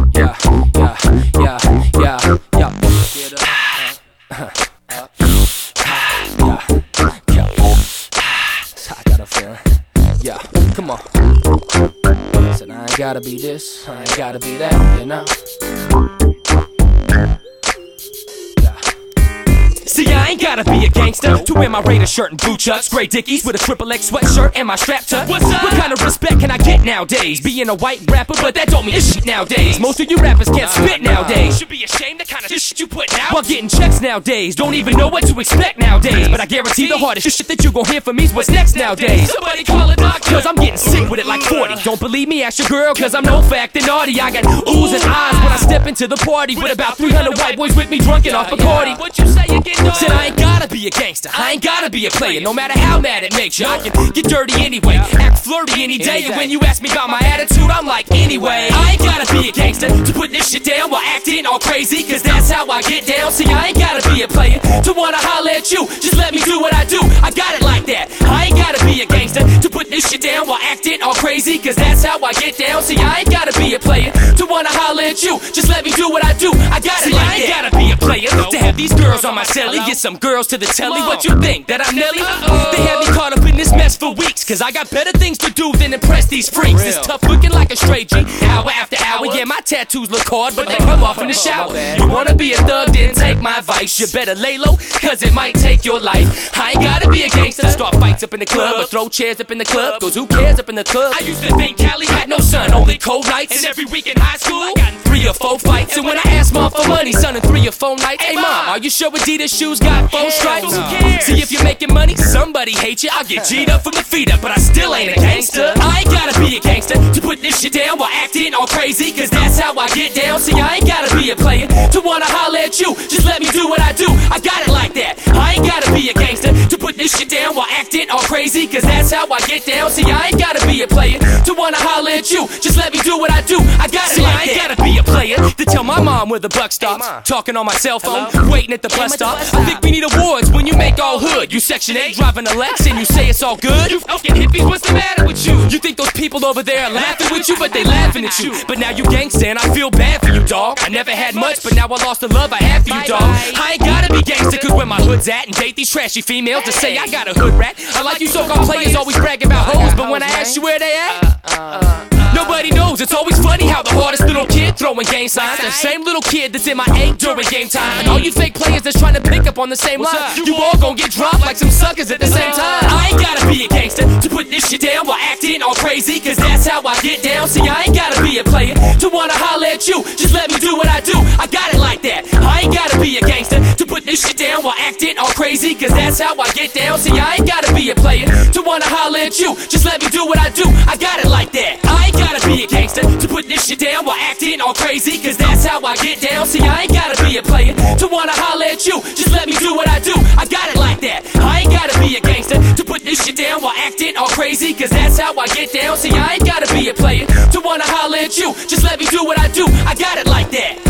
Yeah, yeah, yeah, yeah, yeah. I got a feeling. Yeah, come on. Said I ain't gotta be this, I ain't gotta be that, you know. See, I ain't gotta be a gangster to wear my Raider shirt and blue chucks, gray dickies with a XXX sweatshirt and my strap tucked. What's up? What kind of respect can I get nowadays? Being a white rapper, but that don't mean shit nowadays. Most of you rappers can't spit nowadays. Should be ashamed of the kind of shit you put out. While getting checks nowadays, don't even know what to expect nowadays. But I guarantee the hardest shit that you gon' hear from me's what's next nowadays. Somebody call a doctor, cause I'm getting sick with it like 40. Don't believe me, ask your girl, cause I'm no fact and naughty. I got oohs and eyes when I step into the party with about 300 white boys with me drunken off Bacardi. What you say again? Said I ain't gotta be a gangster, I ain't gotta be a player. No matter how mad it makes you, I can get dirty anyway, act flirty any day. And when you ask me about my attitude, I'm like, anyway, I ain't gotta be a gangster to put this shit down while acting all crazy, cause that's how I get down. See, I ain't gotta be a player to wanna holler at you. Just let me do what I do, I got it like that. I ain't gotta be a gangster to put this shit down while acting all crazy, cause that's how I get down. See, I ain't gotta be a player to wanna holler at you. Just let me do what I do, I got it like that. I ain't gotta be a player to have these girls on my celly. Get some girls to the telly. What you think, that I'm Nelly? They had me caught up in this mess for weeks, cause I got better things to do than impress these freaks. This tough looking like a straight G, hour after hour. Yeah, my tattoos look hard, but they come off in the shower. You wanna be a thug, then take my advice. You better lay low, cause it might take your life. I ain't gotta be a gangster to start fights up in the club or throw chairs up in the club, cause who cares up in the club? I used to think Cali had no sun, only cold nights. And every week in high school, I got in 3 or 4 fights. And when I asked mom for money, son, in 3 or 4 nights, hey mom, are you sure Adidas shoes got 4 stripes? See, if you're making money, somebody hates you. I'll get G'd up from the feet up, but I still ain't a gangster. I ain't gotta be a gangster to put this shit down while acting all crazy, cause that's how I get down. See, I ain't gotta be a player to wanna holler at you. Just let me do what I do, I got it like that. I ain't gotta be a gangster to put this shit down while acting all crazy, cause that's how I get down. See, I ain't gotta be a player to wanna holler at you. Just let me do what I do, I got it like that. I ain't gotta be a player to tell my mom where the buck stops. Talking on my cell phone, waiting at the bus stop. I think we need awards when you make all hood. You Section 8 driving a Lex and you say it's all good. You fucking hippies, what's the matter with you? You think those people over there are laughing with you, but they laughing at you. But now you gangsta and I feel bad for you, dog. I never had much, but now I lost the love I had for you, dog. I ain't gotta be gangsta cause where my hood's at and date these trashy females to say I got a hood rat. I like you so-called players always bragging about hoes, but when I ask you where they at, nobody knows. It's always funny how the hardest little kid throwing gang signs, the same little kid that's in my 8 during game time. And all you fake players that's trying to pick up on the same line, you all gon' get dropped like some suckers at the same time. I ain't gotta be a gangster to put this shit down while acting all crazy, cause that's how I get down. See, I ain't gotta be a player to wanna holler at you. Just let me do what I do, I got it like that. I ain't gotta be a gangster to put this shit down while acting all crazy, cause that's how I get down. See, I ain't gotta be a player to wanna holler at you. Just let me do what I do, I got it like that. I ain't gotta be a gangster to put this shit down while acting all crazy, cause that's how I get down. See, I ain't gotta be a player to wanna holler at you. Just let me do what I do, I got it like that. I ain't gotta be a gangster to put this shit down while acting all crazy, cause that's how I get down. See, I ain't gotta be a player to wanna holler at you. Just let me do what I do, I got it like that.